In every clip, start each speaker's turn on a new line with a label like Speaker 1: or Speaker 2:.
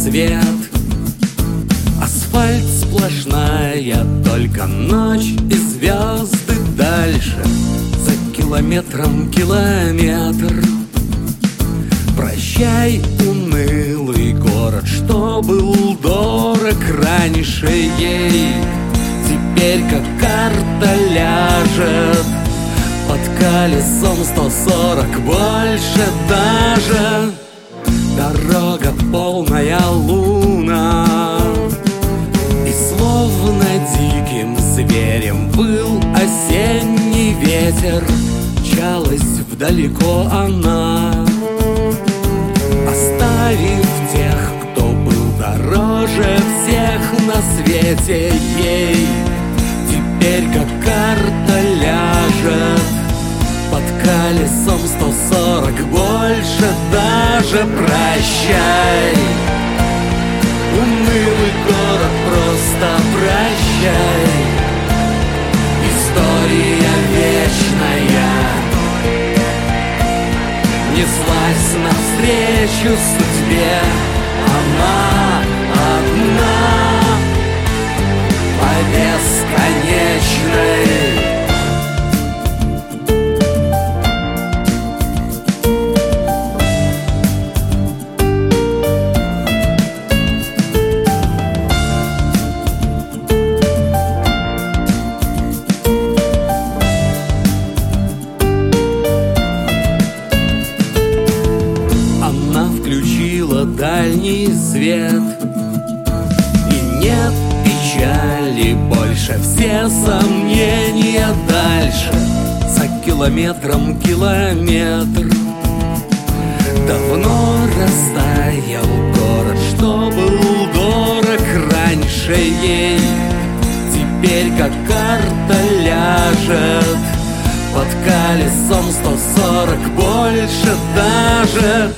Speaker 1: свет. Асфальт сплошная, только ночь и звезды дальше. За километром километр. Прощай, унылый город, что был дорог раньше ей. Теперь как карта ляжет под колесом 140, больше даже. Дорога полная луна, и словно диким зверем выл осенний ветер. Мчалась вдалеко она, оставив тех, кто был дороже всех на свете ей. Теперь как карта ляжет под колесом 140, больше даже. Прощай, унылый город, просто прощай. История вечная неслась навстречу судьбе. Она одна по бесконечной. Включила дальний свет, и нет печали больше, все сомнения дальше. За километром километр. Давно растаял город, что был дорог раньше ей. Теперь как карта ляжет под колесом 140, больше даже.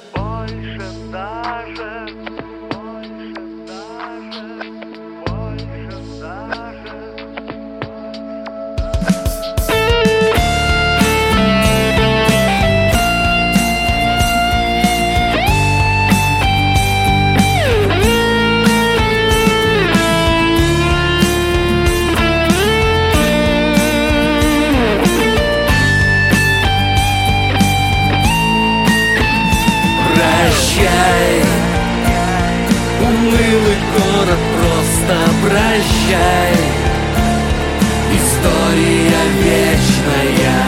Speaker 1: Прощай, унылый город, просто прощай. История вечная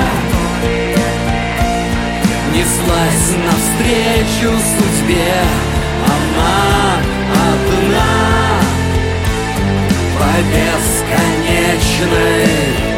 Speaker 1: неслась навстречу судьбе. Она одна по бесконечной.